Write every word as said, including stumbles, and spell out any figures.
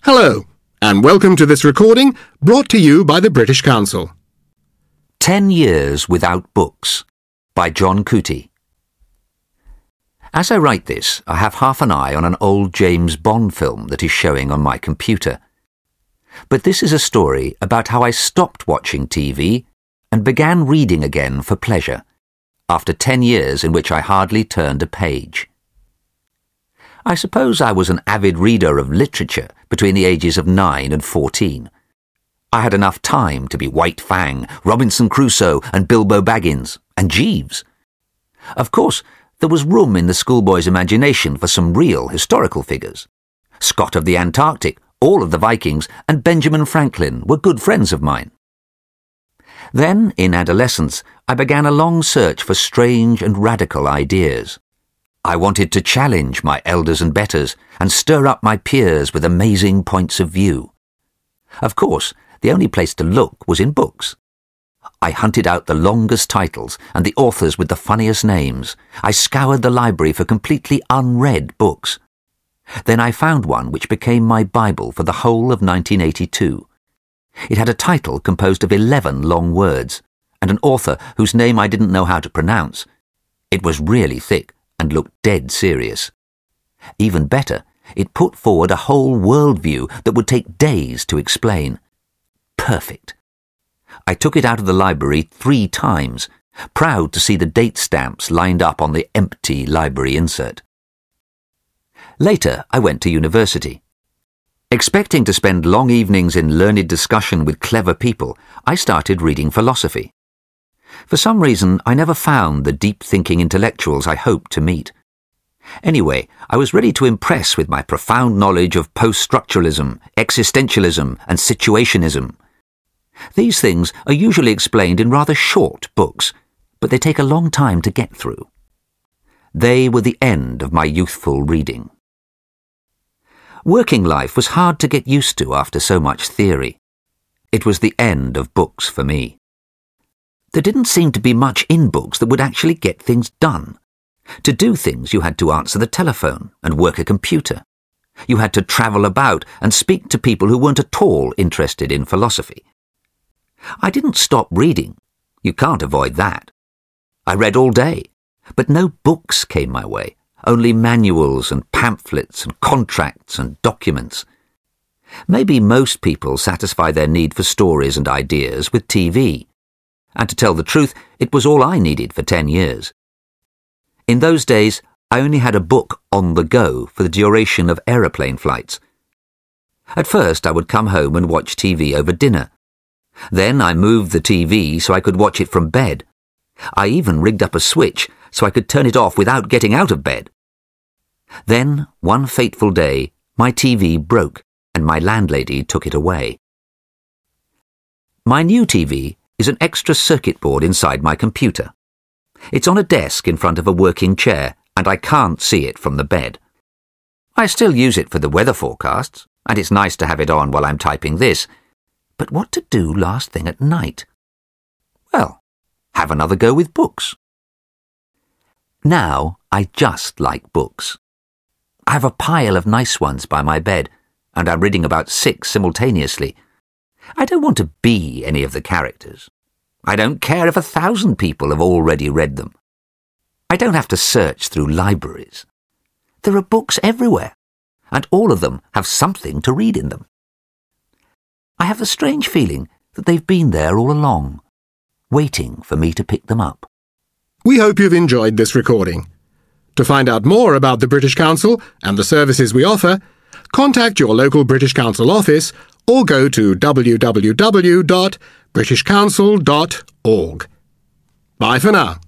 Hello, and welcome to this recording brought to you by the British Council. Ten Years Without Books by John Cootie. As I write this, I have half an eye on an old James Bond film that is showing on my computer. But this is a story about how I stopped watching T V and began reading again for pleasure, after ten years in which I hardly turned a page. I suppose I was an avid reader of literature between the ages of nine and fourteen. I had enough time to be White Fang, Robinson Crusoe and Bilbo Baggins, and Jeeves. Of course, there was room in the schoolboy's imagination for some real historical figures. Scott of the Antarctic, all of the Vikings, and Benjamin Franklin were good friends of mine. Then, in adolescence, I began a long search for strange and radical ideas. I wanted to challenge my elders and betters and stir up my peers with amazing points of view. Of course, the only place to look was in books. I hunted out the longest titles and the authors with the funniest names. I scoured the library for completely unread books. Then I found one which became my Bible for the whole of nineteen eighty-two. It had a title composed of eleven long words, and an author whose name I didn't know how to pronounce. It was really thick and looked dead serious. Even better, it put forward a whole worldview that would take days to explain. Perfect. I took it out of the library three times, proud to see the date stamps lined up on the empty library insert. Later, I went to university. Expecting to spend long evenings in learned discussion with clever people, I started reading philosophy. For some reason, I never found the deep-thinking intellectuals I hoped to meet. Anyway, I was ready to impress with my profound knowledge of post-structuralism, existentialism, and situationism. These things are usually explained in rather short books, but they take a long time to get through. They were the end of my youthful reading. Working life was hard to get used to after so much theory. It was the end of books for me. There didn't seem to be much in books that would actually get things done. To do things, you had to answer the telephone and work a computer. You had to travel about and speak to people who weren't at all interested in philosophy. I didn't stop reading. You can't avoid that. I read all day, but no books came my way, only manuals and pamphlets and contracts and documents. Maybe most people satisfy their need for stories and ideas with T V. And to tell the truth, it was all I needed for ten years. In those days, I only had a book on the go for the duration of aeroplane flights. At first, I would come home and watch T V over dinner. Then I moved the T V so I could watch it from bed. I even rigged up a switch so I could turn it off without getting out of bed. Then, one fateful day, my T V broke and my landlady took it away. My new T V is an extra circuit board inside my computer. It's on a desk in front of a working chair, and I can't see it from the bed. I still use it for the weather forecasts, and it's nice to have it on while I'm typing this. But what to do last thing at night? Well, have another go with books. Now I just like books. I have a pile of nice ones by my bed, and I'm reading about six simultaneously. I don't want to be any of the characters. I don't care if a thousand people have already read them. I don't have to search through libraries. There are books everywhere, and all of them have something to read in them. I have the strange feeling that they've been there all along, waiting for me to pick them up. We hope you've enjoyed this recording. To find out more about the British Council and the services we offer, contact your local British Council office or go to w w w dot british council dot org. Bye for now.